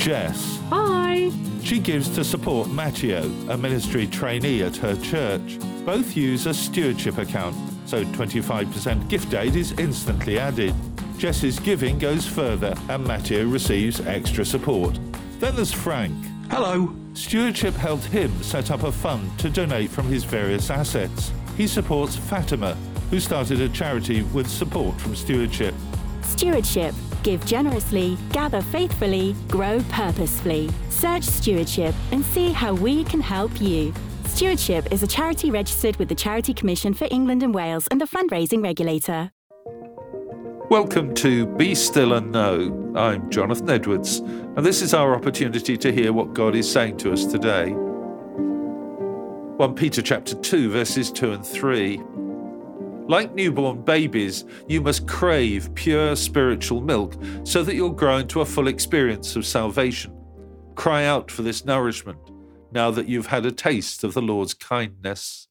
Jess. Hi. She gives to support Matteo, a ministry trainee at her church. Both use a stewardship account, so 25% gift aid is instantly added. Jess's giving goes further and Matteo receives extra support. Then there's Frank. Hello. Stewardship helped him set up a fund to donate from his various assets. He supports Fatima, who started a charity with support from Stewardship. Stewardship. Give generously, gather faithfully, grow purposefully. Search Stewardship and see how we can help you. Stewardship is a charity registered with the Charity Commission for England and Wales and the fundraising regulator. Welcome to Be Still and Know. I'm Jonathan Edwards, and this is our opportunity to hear what God is saying to us today. 1 Peter chapter 2, verses 2 and 3. Like newborn babies, you must crave pure spiritual milk so that you'll grow into a full experience of salvation. Cry out for this nourishment now that you've had a taste of the Lord's kindness.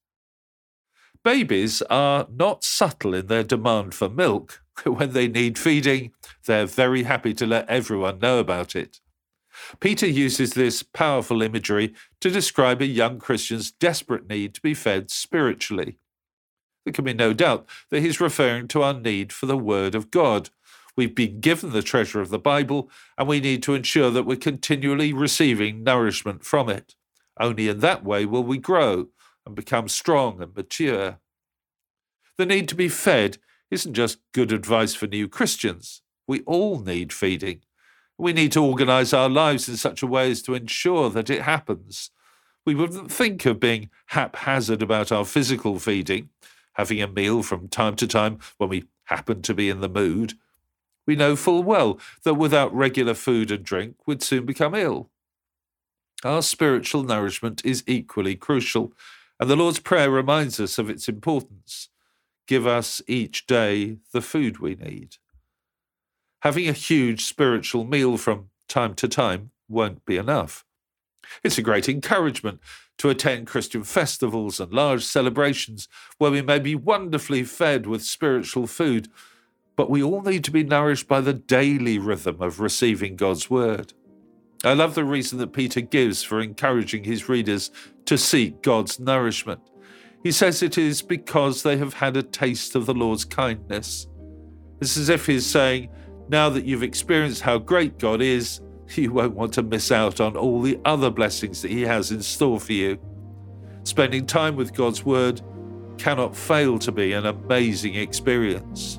Babies are not subtle in their demand for milk. When they need feeding, they're very happy to let everyone know about it. Peter uses this powerful imagery to describe a young Christian's desperate need to be fed spiritually. There can be no doubt that he's referring to our need for the Word of God. We've been given the treasure of the Bible, and we need to ensure that we're continually receiving nourishment from it. Only in that way will we grow and become strong and mature. The need to be fed isn't just good advice for new Christians. We all need feeding. We need to organise our lives in such a way as to ensure that it happens. We wouldn't think of being haphazard about our physical feeding, having a meal from time to time when we happen to be in the mood. We know full well that without regular food and drink, we'd soon become ill. Our spiritual nourishment is equally crucial, and the Lord's Prayer reminds us of its importance. Give us each day the food we need. Having a huge spiritual meal from time to time won't be enough. It's a great encouragement to attend Christian festivals and large celebrations where we may be wonderfully fed with spiritual food, but we all need to be nourished by the daily rhythm of receiving God's Word. I love the reason that Peter gives for encouraging his readers to seek God's nourishment. He says it is because they have had a taste of the Lord's kindness. It's as if he's saying, now that you've experienced how great God is, you won't want to miss out on all the other blessings that he has in store for you. Spending time with God's Word cannot fail to be an amazing experience.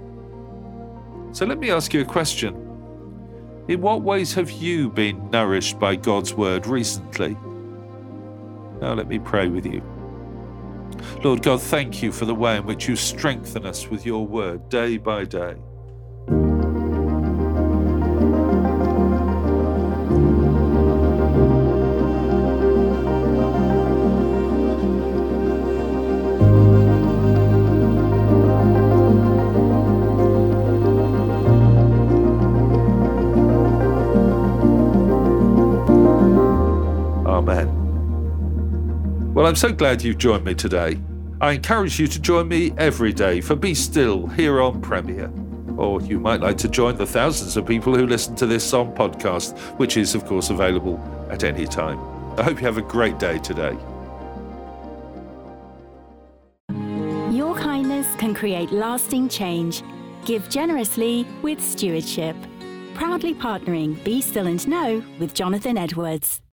So let me ask you a question. In what ways have you been nourished by God's Word recently? Now let me pray with you. Lord God, thank you for the way in which you strengthen us with your Word day by day. Amen. Well, I'm so glad you've joined me today. I encourage you to join me every day for Be Still here on Premier. Or you might like to join the thousands of people who listen to this on podcast, which is, of course, available at any time. I hope you have a great day today. Your kindness can create lasting change. Give generously with Stewardship. Proudly partnering Be Still and Know with Jonathan Edwards.